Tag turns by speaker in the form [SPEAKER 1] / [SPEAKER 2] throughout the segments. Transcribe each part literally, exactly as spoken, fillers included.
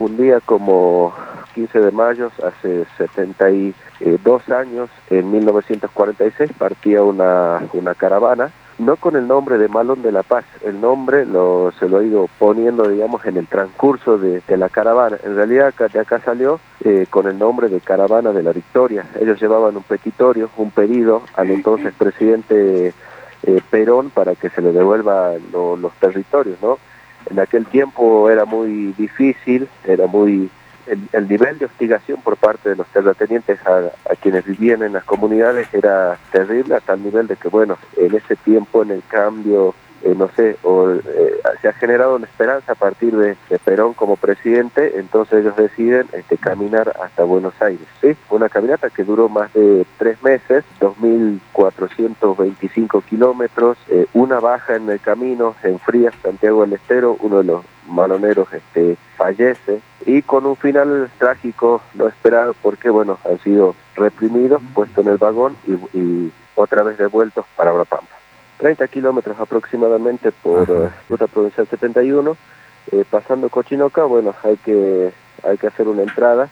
[SPEAKER 1] un día como quince de mayo, hace setenta y dos años, en mil novecientos cuarenta y seis, partía una, una caravana, no con el nombre de Malón de la Paz. El nombre lo, se lo he ido poniendo, digamos, en el transcurso de, de la caravana. En realidad acá, de acá salió eh, con el nombre de Caravana de la Victoria. Ellos llevaban un petitorio, un pedido al entonces presidente eh, Perón para que se le devuelva lo, los territorios, ¿no? En aquel tiempo era muy difícil, era muy... El, el nivel de hostigación por parte de los terratenientes a, a quienes vivían en las comunidades era terrible, a tal nivel de que, bueno, en ese tiempo, en el cambio, eh, no sé, o, eh, se ha generado una esperanza a partir de, de Perón como presidente. Entonces ellos deciden este, caminar hasta Buenos Aires, ¿sí? Una caminata que duró más de tres meses, dos mil cuatrocientos veinticinco kilómetros, eh, una baja en el camino, en Frías, Santiago del Estero, uno de los maloneros este, fallece, y con un final trágico no esperado, porque bueno, han sido reprimidos, puestos en el vagón y, y otra vez devueltos para Orapampa. treinta kilómetros aproximadamente por uh, ruta provincial setenta y uno, eh, pasando Cochinoca. Bueno, hay que hay que hacer una entrada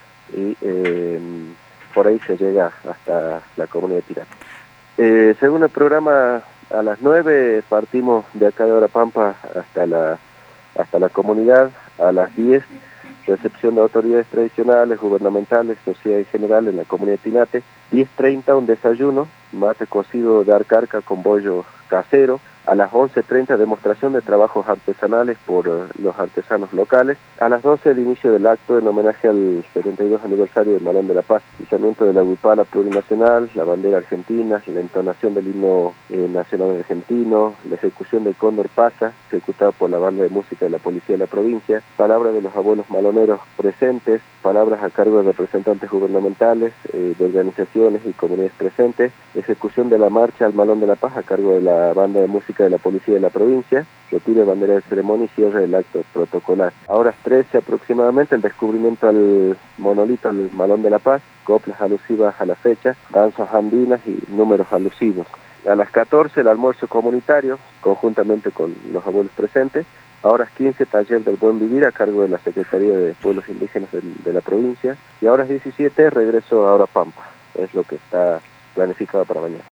[SPEAKER 1] y eh, por ahí se llega hasta la comunidad de Tirán. Eh, según el programa, a las nueve partimos de acá de Orapampa hasta la hasta la comunidad. A las diez, recepción de autoridades tradicionales, gubernamentales, sociedad en general en la comunidad de Tinate. diez treinta, un desayuno, mate cocido de arcarca con bollo casero. A las once treinta, demostración de trabajos artesanales por uh, los artesanos locales. A las doce, el inicio del acto en homenaje al setenta y dos aniversario del Malón de la Paz, izamiento de la huipala plurinacional, la bandera argentina, la entonación del himno eh, nacional argentino, la ejecución del Cóndor Pasa, ejecutado por la banda de música de la policía de la provincia, palabras de los abuelos maloneros presentes, palabras a cargo de representantes gubernamentales, eh, de organizaciones y comunidades presentes, ejecución de la marcha al Malón de la Paz a cargo de la banda de música de la policía de la provincia, retiro de bandera de ceremonia y cierre del acto protocolar. A horas trece aproximadamente, el descubrimiento al monolito al Malón de la Paz, coplas alusivas a la fecha, danzas andinas y números alusivos. A las catorce, el almuerzo comunitario, conjuntamente con los abuelos presentes. A horas quince, taller del buen vivir a cargo de la Secretaría de Pueblos Indígenas de, de la provincia. Y a horas diecisiete, regreso a Orapampa. Es lo que está planificado para mañana.